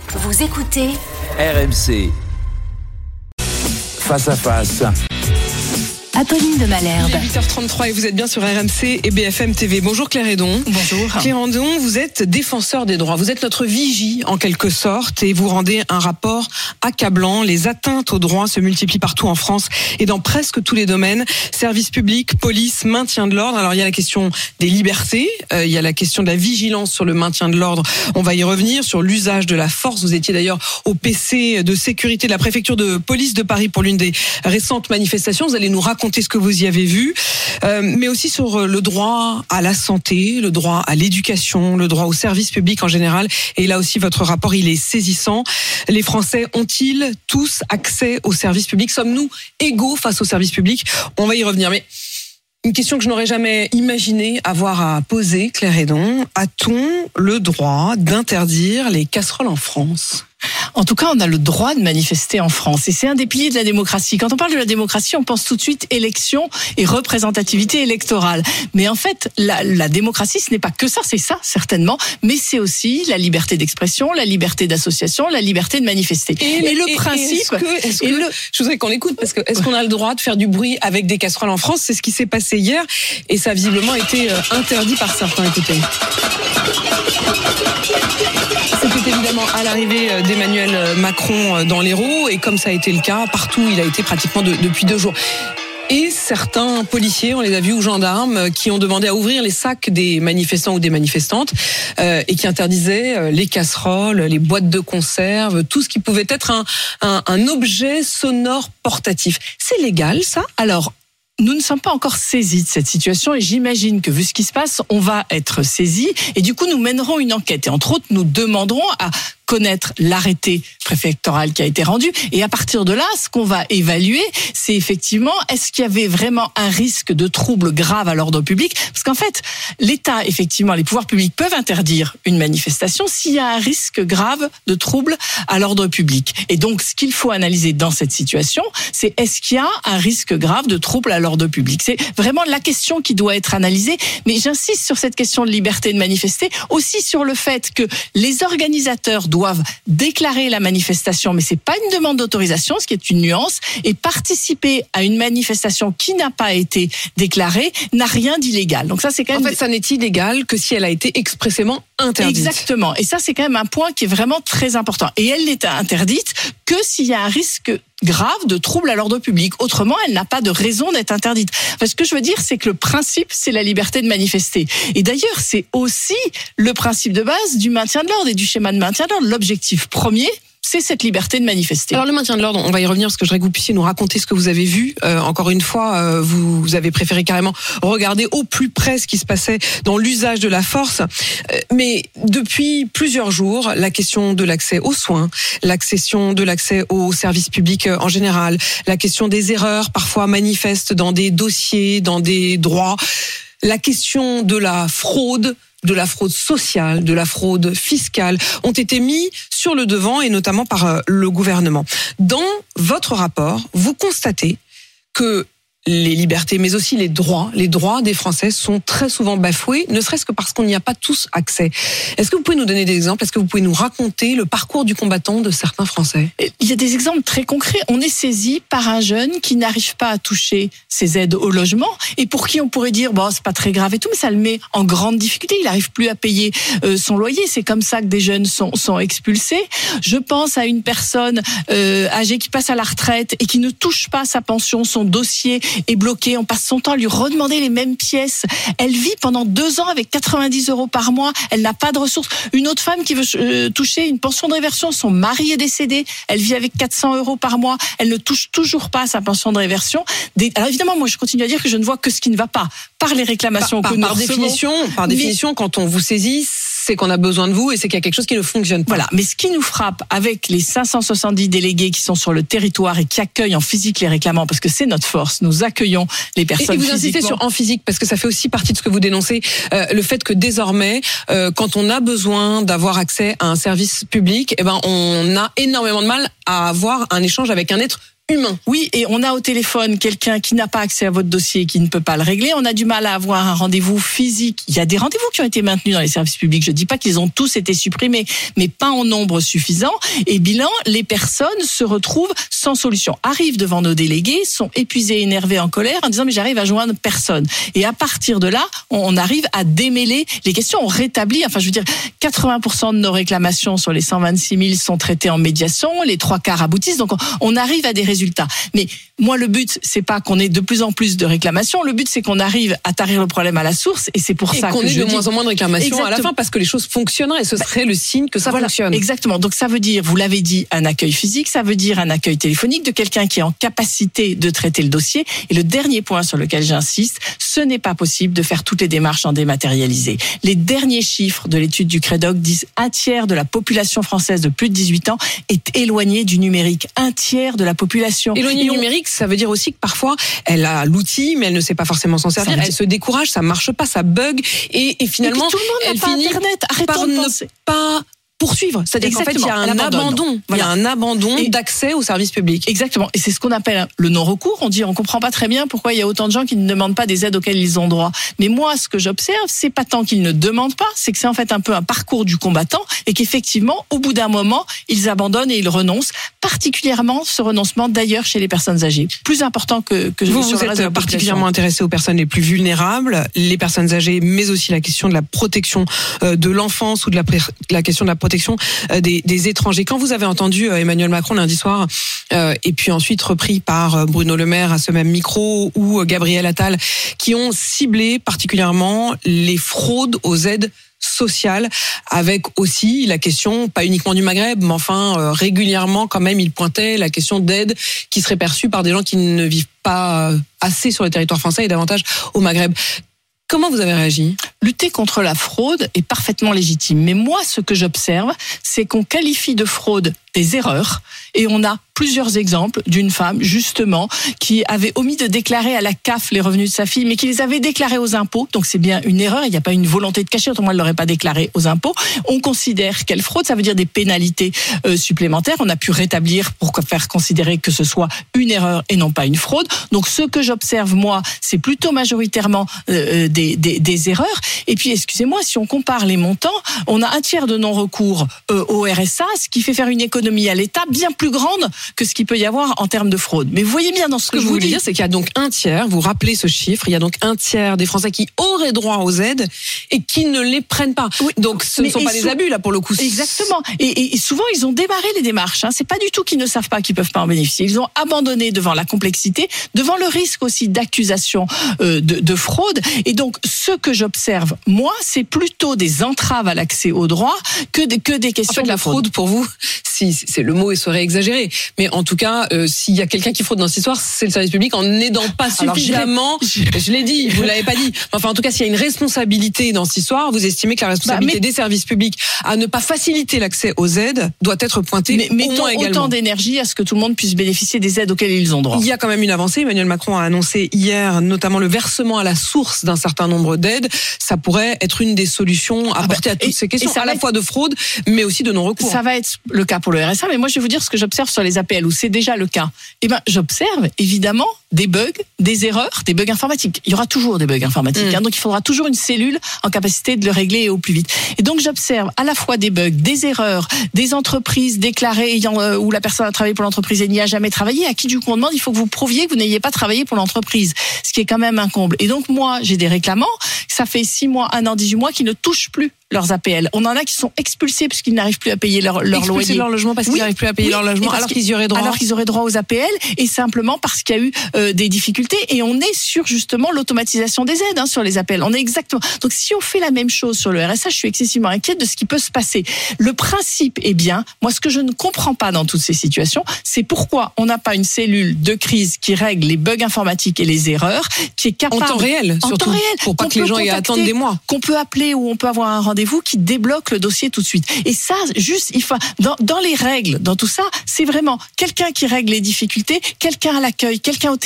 Vous écoutez RMC. Face à face. Apolline de Malherbe. Il est 8h33 et vous êtes bien sur RMC et BFM TV. Bonjour Claire Hédon. Bonjour. Claire Hédon, vous êtes défenseur des droits. Vous êtes notre vigie en quelque sorte et vous rendez un rapport accablant. Les atteintes aux droits se multiplient partout en France et dans presque tous les domaines. Service public, police, maintien de l'ordre. Alors il y a la question des libertés, il y a la question de la vigilance sur le maintien de l'ordre. On va y revenir sur l'usage de la force. Vous étiez d'ailleurs au PC de sécurité de la préfecture de police de Paris pour l'une des récentes manifestations. Vous allez nous raconter ce que vous y avez vu, mais aussi sur le droit à la santé, le droit à l'éducation, le droit au service public en général. Et là aussi, votre rapport, il est saisissant. Les Français ont-ils tous accès au service public? Sommes-nous égaux face au service public? On va y revenir, mais une question que je n'aurais jamais imaginé avoir à poser, Claire Hédon. A-t-on le droit d'interdire les casseroles en France? En tout cas, on a le droit de manifester en France. Et c'est un des piliers de la démocratie. Quand on parle de la démocratie, on pense tout de suite élection et représentativité électorale. Mais en fait, la démocratie, ce n'est pas que ça. C'est ça, certainement. Mais c'est aussi la liberté d'expression, la liberté d'association, la liberté de manifester. Et le principe... Je voudrais qu'on écoute, parce que est-ce qu'on a le droit de faire du bruit avec des casseroles en France? C'est ce qui s'est passé hier. Et ça a visiblement été interdit par certains. Écoutez. C'était évidemment à l'arrivée d'Emmanuel Macron dans l'Hérault, et comme ça a été le cas, partout il a été pratiquement depuis 2 jours. Et certains policiers, on les a vus, ou gendarmes, qui ont demandé à ouvrir les sacs des manifestants ou des manifestantes et qui interdisaient les casseroles, les boîtes de conserve, tout ce qui pouvait être un objet sonore portatif. C'est légal, ça? Alors, nous ne sommes pas encore saisis de cette situation et j'imagine que vu ce qui se passe, on va être saisis et du coup nous mènerons une enquête et entre autres nous demanderons à connaître l'arrêté préfectoral qui a été rendu et à partir de là, ce qu'on va évaluer, c'est effectivement est-ce qu'il y avait vraiment un risque de trouble grave à l'ordre public, parce qu'en fait, l'État, effectivement, les pouvoirs publics peuvent interdire une manifestation s'il y a un risque grave de trouble à l'ordre public. Et donc, ce qu'il faut analyser dans cette situation, c'est est-ce qu'il y a un risque grave de trouble à l'ordre public. C'est vraiment la question qui doit être analysée, mais j'insiste sur cette question de liberté de manifester, aussi sur le fait que les organisateurs doivent déclarer la manifestation, mais c'est pas une demande d'autorisation, ce qui est une nuance, et participer à une manifestation qui n'a pas été déclarée n'a rien d'illégal. Donc ça, c'est quand même... En fait, ça n'est illégal que si elle a été expressément interdite. Exactement. Et ça, c'est quand même un point qui est vraiment très important. Et elle n'est interdite que s'il y a un risque grave de trouble à l'ordre public. Autrement, elle n'a pas de raison d'être interdite. Enfin, ce que je veux dire, c'est que le principe, c'est la liberté de manifester. Et d'ailleurs, c'est aussi le principe de base du maintien de l'ordre et du schéma de maintien de l'ordre. L'objectif premier, c'est cette liberté de manifester. Alors le maintien de l'ordre, on va y revenir parce que je voudrais que vous puissiez nous raconter ce que vous avez vu. Encore une fois, vous avez préféré carrément regarder au plus près ce qui se passait dans l'usage de la force. Mais depuis plusieurs jours, la question de l'accès aux soins, l'accession de l'accès aux services publics en général, la question des erreurs parfois manifestes dans des dossiers, dans des droits, la question de la fraude sociale, de la fraude fiscale, ont été mis sur le devant et notamment par le gouvernement. Dans votre rapport, vous constatez que les libertés, mais aussi les droits des Français sont très souvent bafoués, ne serait-ce que parce qu'on n'y a pas tous accès. Est-ce que vous pouvez nous donner des exemples? Est-ce que vous pouvez nous raconter le parcours du combattant de certains Français? Il y a des exemples très concrets. On est saisi par un jeune qui n'arrive pas à toucher ses aides au logement et pour qui on pourrait dire bon, c'est pas très grave et tout, mais ça le met en grande difficulté. Il n'arrive plus à payer son loyer. C'est comme ça que des jeunes sont expulsés. Je pense à une personne âgée qui passe à la retraite et qui ne touche pas sa pension, son dossier est bloqué, on passe son temps à lui redemander les mêmes pièces. Elle vit pendant 2 ans avec 90 € par mois, elle n'a pas de ressources. Une autre femme qui veut toucher une pension de réversion, son mari est décédé, elle vit avec 400 € par mois, elle ne touche toujours pas sa pension de réversion. Alors évidemment, moi je continue à dire que je ne vois que ce qui ne va pas par les réclamations que nous recevons. Par définition, quand on vous saisit, c'est qu'on a besoin de vous et c'est qu'il y a quelque chose qui ne fonctionne pas. Voilà, mais ce qui nous frappe avec les 570 délégués qui sont sur le territoire et qui accueillent en physique les réclamants, parce que c'est notre force, nous accueillons les personnes physiquement. Et vous insistez sur en physique, parce que ça fait aussi partie de ce que vous dénoncez, le fait que désormais, quand on a besoin d'avoir accès à un service public, on a énormément de mal à avoir un échange avec un être humain. Oui, et on a au téléphone quelqu'un qui n'a pas accès à votre dossier et qui ne peut pas le régler. On a du mal à avoir un rendez-vous physique. Il y a des rendez-vous qui ont été maintenus dans les services publics. Je dis pas qu'ils ont tous été supprimés, mais pas en nombre suffisant. Et bilan, les personnes se retrouvent sans solution. Arrivent devant nos délégués, sont épuisés, énervés, en colère, en disant mais j'arrive à joindre personne. Et à partir de là, on arrive à démêler les questions. On rétablit, 80% de nos réclamations sur les 126 000 sont traitées en médiation. Les 3/4 aboutissent. Donc on arrive à des résultats. Mais moi, le but, c'est pas qu'on ait de plus en plus de réclamations. Le but, c'est qu'on arrive à tarir le problème à la source. Et c'est pour ça qu'on que ait de moins en moins de réclamations à la fin, parce que les choses fonctionneraient. Et ce serait le signe que ça fonctionne. Exactement. Donc ça veut dire, vous l'avez dit, un accueil physique. Ça veut dire un accueil téléphonique de quelqu'un qui est en capacité de traiter le dossier. Et le dernier point sur lequel j'insiste, ce n'est pas possible de faire toutes les démarches en dématérialisé. Les derniers chiffres de l'étude du Crédoc disent 1/3 de la population française de plus de 18 ans est éloignée du numérique. 1/3 de la population. Éloignée du numérique, ça veut dire aussi que parfois, elle a l'outil, mais elle ne sait pas forcément s'en servir. Elle se décourage, ça marche pas, ça bug, et finalement, tout le monde n'a pas Internet. Arrêtons de penser. Pas poursuivre. C'est-à-dire qu'en fait, il y a un abandon. Il y a un abandon d'accès aux services publics. Exactement. Et c'est ce qu'on appelle le non-recours. On comprend pas très bien pourquoi il y a autant de gens qui ne demandent pas des aides auxquelles ils ont droit. Mais moi, ce que j'observe, c'est pas tant qu'ils ne demandent pas, c'est que c'est en fait un peu un parcours du combattant et qu'effectivement, au bout d'un moment, ils abandonnent et ils renoncent. Particulièrement ce renoncement d'ailleurs chez les personnes âgées. Plus important que vous êtes particulièrement intéressé aux personnes les plus vulnérables, les personnes âgées, mais aussi la question de la protection de l'enfance ou de la question de la protection des étrangers. Quand vous avez entendu Emmanuel Macron lundi soir, et puis ensuite repris par Bruno Le Maire à ce même micro, ou Gabriel Attal, qui ont ciblé particulièrement les fraudes aux aides sociales, avec aussi la question, pas uniquement du Maghreb, mais régulièrement quand même, il pointait la question d'aide qui serait perçue par des gens qui ne vivent pas assez sur le territoire français et davantage au Maghreb. Comment vous avez réagi ? Lutter contre la fraude est parfaitement légitime. Mais moi, ce que j'observe, c'est qu'on qualifie de fraude des erreurs. Et on a plusieurs exemples d'une femme, justement, qui avait omis de déclarer à la CAF les revenus de sa fille, mais qui les avait déclarés aux impôts. Donc c'est bien une erreur, il n'y a pas une volonté de cacher, autrement elle ne l'aurait pas déclaré aux impôts. On considère qu'elle fraude, ça veut dire des pénalités supplémentaires. On a pu rétablir pour faire considérer que ce soit une erreur et non pas une fraude. Donc ce que j'observe, moi, c'est plutôt majoritairement des erreurs. Et puis, excusez-moi, si on compare les montants, on a 1/3 de non-recours au RSA, ce qui fait faire une économie à l'État bien plus grande que ce qu'il peut y avoir en termes de fraude. Mais vous voyez bien dans ce que je vous dis, c'est qu'il y a donc 1/3, vous rappelez ce chiffre, il y a donc 1/3 des Français qui auraient droit aux aides et qui ne les prennent pas. Oui, donc ce ne sont pas des abus là pour le coup. Exactement. Et souvent ils ont démarré les démarches. C'est pas du tout qu'ils ne savent pas qu'ils peuvent pas en bénéficier. Ils ont abandonné devant la complexité, devant le risque aussi d'accusation de fraude. Et donc ce que j'observe, moi, c'est plutôt des entraves à l'accès aux droits que des questions de la fraude. Pour vous, si c'est le mot serait exagéré, mais en tout cas, s'il y a quelqu'un qui fraude dans cette histoire, c'est le service public en n'aidant pas suffisamment. Je l'ai dit, vous l'avez pas dit. En tout cas, s'il y a une responsabilité dans cette histoire, vous estimez que la responsabilité des services publics à ne pas faciliter l'accès aux aides doit être pointée. Mais mettons autant d'énergie à ce que tout le monde puisse bénéficier des aides auxquelles ils ont droit. Il y a quand même une avancée. Emmanuel Macron a annoncé hier, notamment le versement à la source d'un certain nombre d'aides. Ça pourrait être une des solutions à apporter à toutes ces questions, à la fois de fraude, mais aussi de non-recours. Ça va être le cas pour le RSA, mais moi je vais vous dire ce que j'observe sur les APL, où c'est déjà le cas. J'observe évidemment des bugs, des erreurs, des bugs informatiques. Il y aura toujours des bugs informatiques, donc il faudra toujours une cellule en capacité de le régler au plus vite. Et donc j'observe à la fois des bugs, des erreurs, des entreprises déclarées où la personne a travaillé pour l'entreprise et n'y a jamais travaillé, à qui du coup on demande, il faut que vous prouviez que vous n'ayez pas travaillé pour l'entreprise, ce qui est quand même un comble. Et donc moi, j'ai des réclamants, ça fait 6 mois, 1 an, 18 mois, qui ne touchent plus leurs APL. On en a qui sont expulsés parce qu'ils n'arrivent plus à payer leur loyer. Leur logement parce qu'ils n'arrivent plus à payer leur logement alors qu'ils y auraient droit. Alors qu'ils auraient droit aux APL, et simplement parce qu'il y a eu des difficultés. Et on est sur justement l'automatisation des aides sur les APL. On est exactement. Donc si on fait la même chose sur le RSA, je suis excessivement inquiète de ce qui peut se passer. Le principe est bien. Moi, ce que je ne comprends pas dans toutes ces situations, c'est pourquoi on n'a pas une cellule de crise qui règle les bugs informatiques et les erreurs, qui est capable en temps réel, surtout, pour pas que les gens aient à attendre des mois. Qu'on peut appeler ou on peut avoir un rendez-vous qui débloque le dossier tout de suite. Et ça, juste, il faut dans les règles, dans tout ça, c'est vraiment quelqu'un qui règle les difficultés, quelqu'un à l'accueil, quelqu'un au téléphone,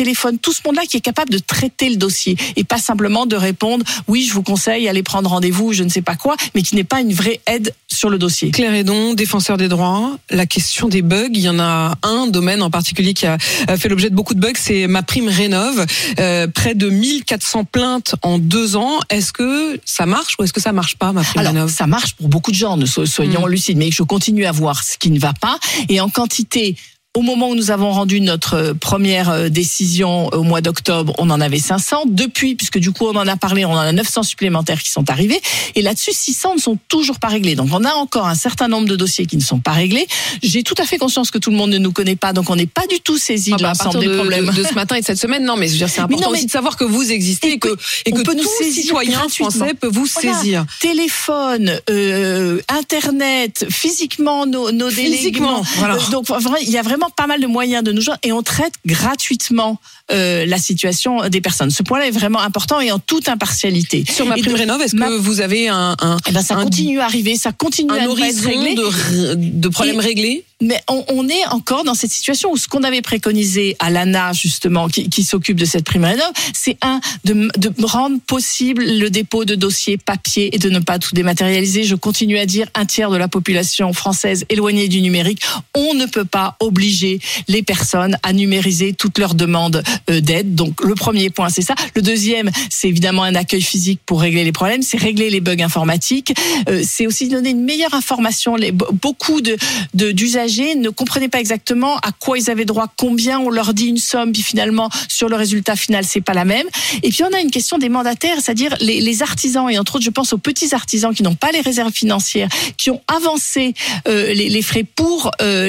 téléphone, tout ce monde-là qui est capable de traiter le dossier et pas simplement de répondre oui, je vous conseille, allez prendre rendez-vous, je ne sais pas quoi, mais qui n'est pas une vraie aide sur le dossier. Claire Hédon, défenseur des droits, la question des bugs, il y en a un domaine en particulier qui a fait l'objet de beaucoup de bugs, c'est MaPrimeRénov'. Près de 1400 plaintes en 2 ans. Est-ce que ça marche ou est-ce que ça marche pas, MaPrimeRénov'? Alors, ça marche pour beaucoup de gens, soyons lucides, mais je continue à voir ce qui ne va pas. Et en quantité, au moment où nous avons rendu notre première décision au mois d'octobre, on en avait 500. Depuis, puisque du coup on en a parlé, on en a 900 supplémentaires qui sont arrivés. Et là-dessus, 600 ne sont toujours pas réglés. Donc on a encore un certain nombre de dossiers qui ne sont pas réglés. J'ai tout à fait conscience que tout le monde ne nous connaît pas, donc on n'est pas du tout saisi de l'ensemble des problèmes. De ce matin et de cette semaine, non, mais je veux dire, c'est important aussi de savoir que vous existez et que tout citoyen français peut vous saisir. Téléphone, Internet, physiquement nos délégués. Voilà. Donc il y a vraiment pas mal de moyens de nous joindre et on traite gratuitement la situation des personnes. Ce point-là est vraiment important et en toute impartialité. Sur MaPrimeRénov', est-ce que vous avez ça continue à arriver, ça continue à ne pas être réglé. de problèmes réglés? Mais on est encore dans cette situation où ce qu'on avait préconisé à l'ANA, justement, qui s'occupe de cette prime rénov', c'est de rendre possible le dépôt de dossiers papier et de ne pas tout dématérialiser. Je continue à dire, 1/3 de la population française éloignée du numérique. On ne peut pas obliger les personnes à numériser toutes leurs demandes d'aide. Donc, le premier point, c'est ça. Le deuxième, c'est évidemment un accueil physique pour régler les problèmes. C'est régler les bugs informatiques. C'est aussi donner une meilleure information. Beaucoup d'usagers ne comprenaient pas exactement à quoi ils avaient droit, combien, on leur dit une somme, puis finalement, sur le résultat final, c'est pas la même. Et puis, on a une question des mandataires, c'est-à-dire les artisans, et entre autres, je pense aux petits artisans qui n'ont pas les réserves financières, qui ont avancé les frais pour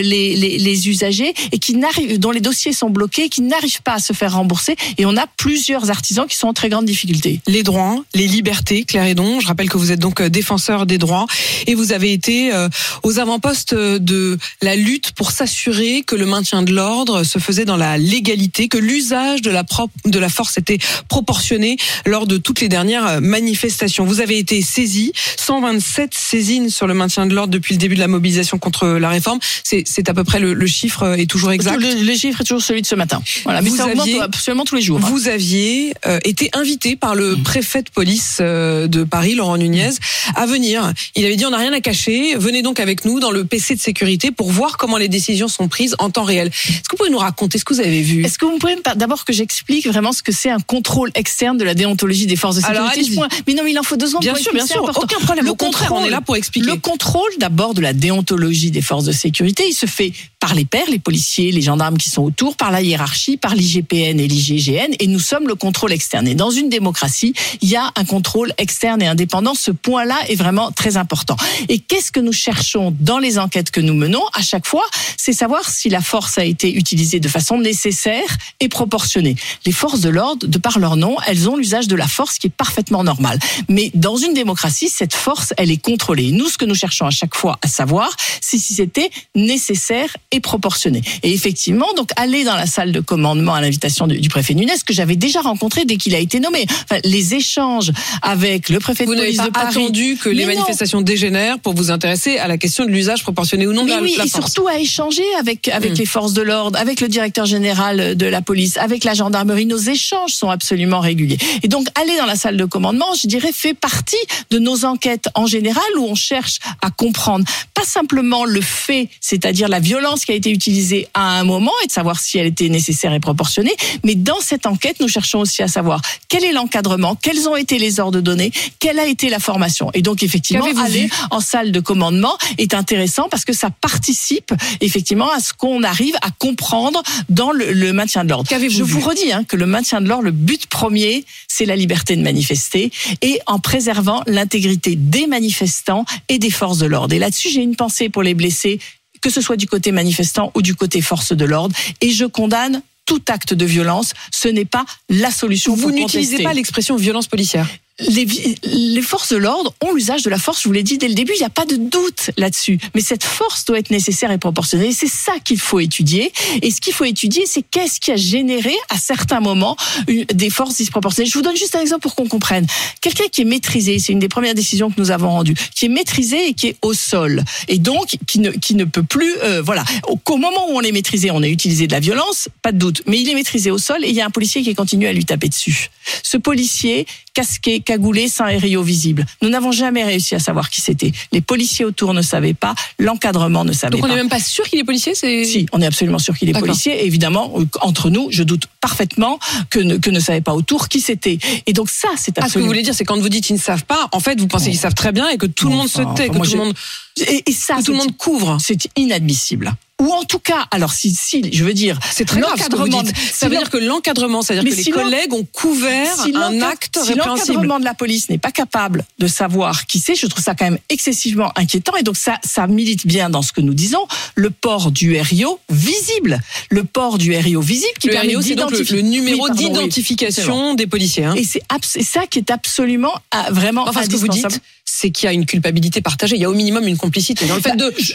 les usagers et dont les dossiers sont bloqués, qui n'arrivent pas à se faire rembourser. Et on a plusieurs artisans qui sont en très grande difficulté. Les droits, les libertés, Claire Hédon, je rappelle que vous êtes donc défenseur des droits et vous avez été aux avant-postes de la lutte pour s'assurer que le maintien de l'ordre se faisait dans la légalité, que l'usage de la force était proportionné lors de toutes les dernières manifestations. Vous avez été saisi, 127 saisines sur le maintien de l'ordre depuis le début de la mobilisation contre la réforme. C'est à peu près le chiffre est toujours exact. Le chiffre est toujours celui de ce matin. Voilà, mais ça augmente absolument tous les jours. Vous aviez été invité par le préfet de police de Paris, Laurent Nunez, à venir. Il avait dit on n'a rien à cacher, venez donc avec nous dans le PC de sécurité pour voir comment les décisions sont prises en temps réel. Est-ce que vous pouvez nous raconter ce que vous avez vu? Est-ce que vous pouvez d'abord que j'explique vraiment ce que c'est un contrôle externe de la déontologie des forces de sécurité? Mais non, mais il en faut 2 secondes. Bien sûr, aucun problème. Au contraire, on est là pour expliquer. Le contrôle d'abord de la déontologie des forces de sécurité, il se fait par les pairs, les policiers, les gendarmes qui sont autour, par la hiérarchie, par l'IGPN et l'IGGN, et nous sommes le contrôle externe. Et dans une démocratie, il y a un contrôle externe et indépendant. Ce point-là est vraiment très important. Et qu'est-ce que nous cherchons dans les enquêtes que nous menons à chaque fois? C'est savoir si la force a été utilisée de façon nécessaire et proportionnée. Les forces de l'ordre, de par leur nom, elles ont l'usage de la force qui est parfaitement normal. Mais dans une démocratie, cette force, elle est contrôlée. Nous, ce que nous cherchons à chaque fois à savoir, c'est si c'était nécessaire et proportionné. Et effectivement, donc aller dans la salle de commandement à l'invitation du préfet Nunez, que j'avais déjà rencontré dès qu'il a été nommé. Enfin, les échanges avec le préfet de police de Paris. Vous n'avez pas attendu que les manifestations dégénèrent pour vous intéresser à la question de l'usage proportionné ou non de la force. Et surtout à échanger avec les forces de l'ordre, avec le directeur général de la police, avec la gendarmerie. Nos échanges sont absolument réguliers. Et donc, aller dans la salle de commandement, je dirais, fait partie de nos enquêtes en général où on cherche à comprendre pas simplement le fait, c'est-à-dire la violence qui a été utilisée à un moment et de savoir si elle était nécessaire et proportionnée, mais dans cette enquête, nous cherchons aussi à savoir quel est l'encadrement, quels ont été les ordres donnés, quelle a été la formation. Et donc, effectivement, aller en salle de commandement est intéressant parce que ça participe effectivement à ce qu'on arrive à comprendre dans le maintien de l'ordre. Je vous redis que le maintien de l'ordre, le but premier, c'est la liberté de manifester et en préservant l'intégrité des manifestants et des forces de l'ordre. Et là-dessus, j'ai une pensée pour les blessés, que ce soit du côté manifestant ou du côté force de l'ordre. Et je condamne tout acte de violence. Ce n'est pas la solution pour contester. Vous n'utilisez pas l'expression violence policière? les forces de l'ordre ont l'usage de la force, je vous l'ai dit dès le début, il n'y a pas de doute là-dessus. Mais cette force doit être nécessaire et proportionnée. Et c'est ça qu'il faut étudier. Et ce qu'il faut étudier, c'est qu'est-ce qui a généré à certains moments des forces disproportionnées. Je vous donne juste un exemple pour qu'on comprenne. Quelqu'un qui est maîtrisé, c'est une des premières décisions que nous avons rendues, qui est maîtrisé et qui est au sol. Et donc, qui ne peut plus, voilà. Qu'au moment où on est maîtrisé, on a utilisé de la violence, pas de doute. Mais il est maîtrisé au sol et il y a un policier qui continue à lui taper dessus. Ce policier, casqué, cagoulé, sans aério visible. Nous n'avons jamais réussi à savoir qui c'était. Les policiers autour ne savaient pas, l'encadrement ne savait pas. Donc on n'est même pas sûr qu'il est policier, Si, on est absolument sûr qu'il est policier. Et évidemment, entre nous, je doute parfaitement que ne savaient pas autour qui c'était. Et donc ça, c'est absolument... Ce que vous voulez dire, c'est quand vous dites qu'ils ne savent pas, en fait, vous pensez qu'ils savent très bien et que tout le monde se tait, que tout le monde... Et ça, tout le monde couvre. C'est inadmissible. Ou en tout cas, alors si je veux dire, c'est très grave ce que vous dites. Ça veut dire que l'encadrement, c'est-à-dire que les collègues ont couvert un acte répréhensible. Si l'encadrement de la police n'est pas capable de savoir qui c'est, je trouve ça quand même excessivement inquiétant. Et donc ça milite bien dans ce que nous disons, le port du RIO visible. Le port du RIO visible qui permet d'identifier. Le numéro d'identification des policiers. Et c'est ça qui est absolument vraiment indispensable. Ce que vous dites, c'est qu'il y a une culpabilité partagée. Il y a au minimum une complicité dans le fait de.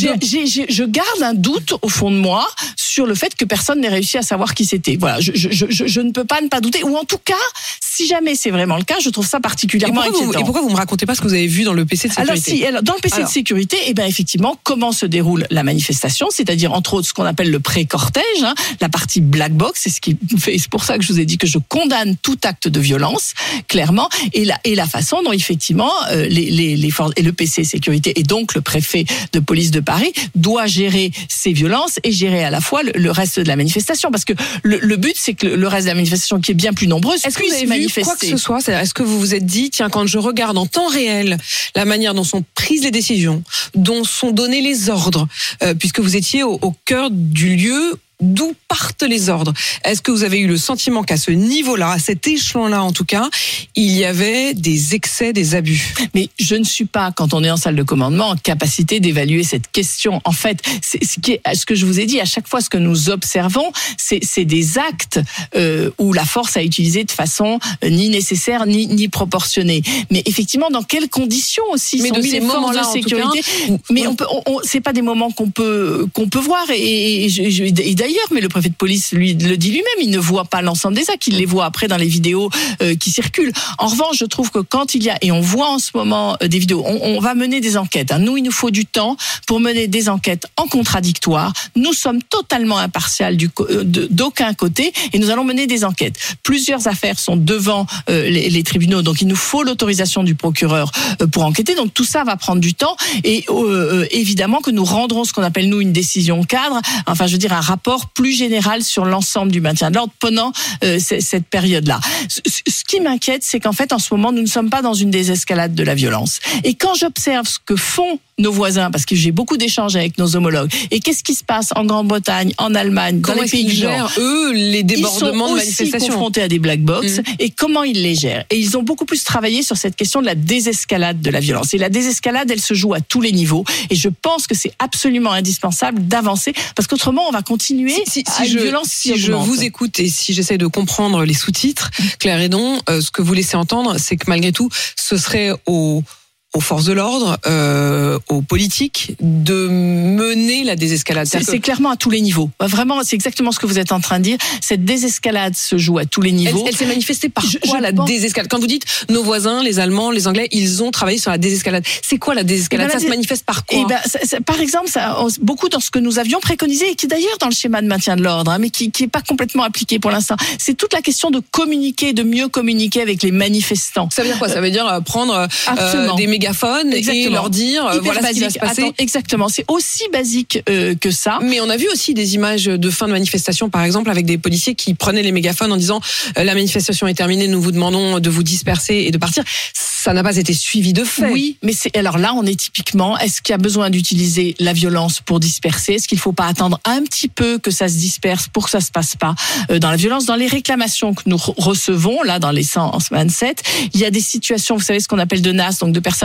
Je garde un doute au fond de moi sur le fait que personne n'ait réussi à savoir qui c'était. Voilà, je ne peux pas ne pas douter. Ou en tout cas, si jamais c'est vraiment le cas, je trouve ça particulièrement inquiétant. Et pourquoi vous me racontez pas ce que vous avez vu dans le PC de sécurité ? Alors dans le PC de sécurité, effectivement, comment se déroule la manifestation, c'est-à-dire entre autres ce qu'on appelle le pré-cortège, la partie black box, c'est pour ça que je vous ai dit que je condamne tout acte de violence, clairement, et la façon dont effectivement les forces et le PC sécurité et donc le préfet de police de Paris doit gérer ces violences et gérer à la fois le reste de la manifestation, parce que le but c'est que le reste de la manifestation, qui est bien plus nombreuse, puisse manifester. Quoi que ce soit, c'est-à-dire, est-ce que vous vous êtes dit, tiens, quand je regarde en temps réel la manière dont sont prises les décisions, dont sont donnés les ordres, puisque vous étiez au cœur du lieu d'où partent les ordres, est-ce que vous avez eu le sentiment qu'à ce niveau-là, à cet échelon-là en tout cas, il y avait des excès, des abus ? Mais je ne suis pas, quand on est en salle de commandement, en capacité d'évaluer cette question. En fait, ce que je vous ai dit, à chaque fois, ce que nous observons, c'est des actes où la force a utilisé de façon ni nécessaire ni proportionnée. Mais effectivement, dans quelles conditions aussi sont mis les forces de sécurité ? Mais c'est pas des moments qu'on peut voir et d'ailleurs, mais le préfet de police lui le dit lui-même, il ne voit pas l'ensemble des actes, il les voit après dans les vidéos qui circulent. En revanche, je trouve que quand il y a, et on voit en ce moment des vidéos, on va mener des enquêtes. Nous, il nous faut du temps pour mener des enquêtes en contradictoire. Nous sommes totalement impartials d'aucun côté et nous allons mener des enquêtes. Plusieurs affaires sont devant les tribunaux, donc il nous faut l'autorisation du procureur pour enquêter. Donc tout ça va prendre du temps et évidemment que nous rendrons ce qu'on appelle nous une décision cadre, enfin je veux dire un rapport plus général sur l'ensemble du maintien de l'ordre pendant cette période-là. Ce qui m'inquiète, c'est qu'en fait, en ce moment, nous ne sommes pas dans une désescalade de la violence. Et quand j'observe ce que font nos voisins, parce que j'ai beaucoup d'échanges avec nos homologues, et qu'est-ce qui se passe en Grande-Bretagne, en Allemagne, dans les pays du Nord, eux, les débordements de manifestations. Ils sont aussi confrontés à des black box, et comment ils les gèrent. Et ils ont beaucoup plus travaillé sur cette question de la désescalade de la violence. Et la désescalade, elle se joue à tous les niveaux. Et je pense que c'est absolument indispensable d'avancer, parce qu'autrement, on va continuer à une violence qui augmente. Si je vous écoute et si j'essaie de comprendre les sous-titres, Claire Hédon, ce que vous laissez entendre, c'est que malgré tout, ce serait aux forces de l'ordre, aux politiques, de mener la désescalade. C'est clairement à tous les niveaux. Vraiment, c'est exactement ce que vous êtes en train de dire. Cette désescalade se joue à tous les niveaux. Elle s'est manifestée par quoi, la désescalade ? Quand vous dites nos voisins, les Allemands, les Anglais, ils ont travaillé sur la désescalade. C'est quoi la désescalade ? Ça se manifeste par quoi ? Par exemple, beaucoup dans ce que nous avions préconisé, et qui est d'ailleurs dans le schéma de maintien de l'ordre, mais qui est pas complètement appliqué pour l'instant, c'est toute la question de communiquer, de mieux communiquer avec les manifestants. Ça veut dire quoi ? Ça veut dire prendre des mégaphones et leur dire voilà ce qui va se passer. Exactement, c'est aussi basique que ça. Mais on a vu aussi des images de fin de manifestation, par exemple, avec des policiers qui prenaient les mégaphones en disant la manifestation est terminée, nous vous demandons de vous disperser et de partir. Ça n'a pas été suivi de fait. Oui, mais alors là, on est typiquement, est-ce qu'il y a besoin d'utiliser la violence pour disperser ? Est-ce qu'il ne faut pas attendre un petit peu que ça se disperse pour que ça se passe pas dans la violence ? Dans les réclamations que nous recevons, là, dans les 127, il y a des situations, vous savez, ce qu'on appelle de NAS, donc de personnes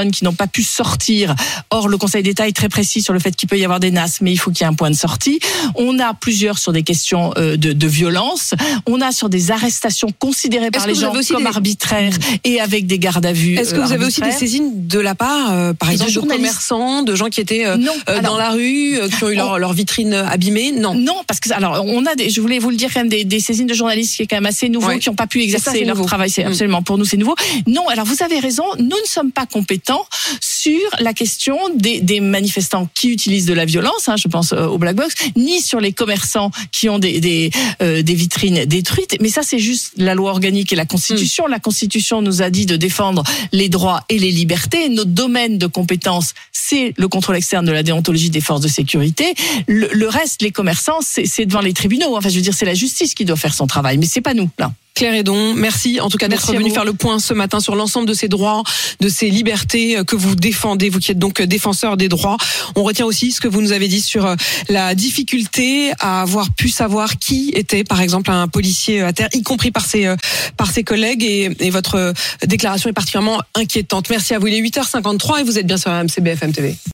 personnes qui n'ont pas pu sortir. Or, le Conseil d'État est très précis sur le fait qu'il peut y avoir des NAS, mais il faut qu'il y ait un point de sortie. On a plusieurs sur des questions de violence. On a sur des arrestations considérées par les gens comme arbitraires et avec des gardes à vue. Est-ce que vous avez aussi des saisines de la part, par exemple, de commerçants, de gens qui étaient dans la rue, qui ont eu leur vitrine abîmée? Non, parce que alors on a je voulais vous le dire quand même des saisines de journalistes qui est quand même assez nouveau, qui n'ont pas pu exercer leur travail. C'est absolument, pour nous, c'est nouveau. Non, alors vous avez raison, nous ne sommes pas compétents sur la question des manifestants qui utilisent de la violence, je pense aux Black Blocs, ni sur les commerçants qui ont des vitrines détruites. Mais ça, c'est juste la loi organique et la Constitution. La Constitution nous a dit de défendre les droits et les libertés. Notre domaine de compétence, c'est le contrôle externe de la déontologie des forces de sécurité. Le reste, les commerçants, c'est devant les tribunaux. Enfin, je veux dire, c'est la justice qui doit faire son travail, mais c'est pas nous, là. Claire Hédon, merci en tout cas d'être venue faire le point ce matin sur l'ensemble de ces droits, de ces libertés que vous défendez, vous qui êtes donc défenseur des droits. On retient aussi ce que vous nous avez dit sur la difficulté à avoir pu savoir qui était par exemple un policier à terre, y compris par ses collègues, et votre déclaration est particulièrement inquiétante. Merci à vous, il est 8h53 et vous êtes bien sur RMC BFM TV.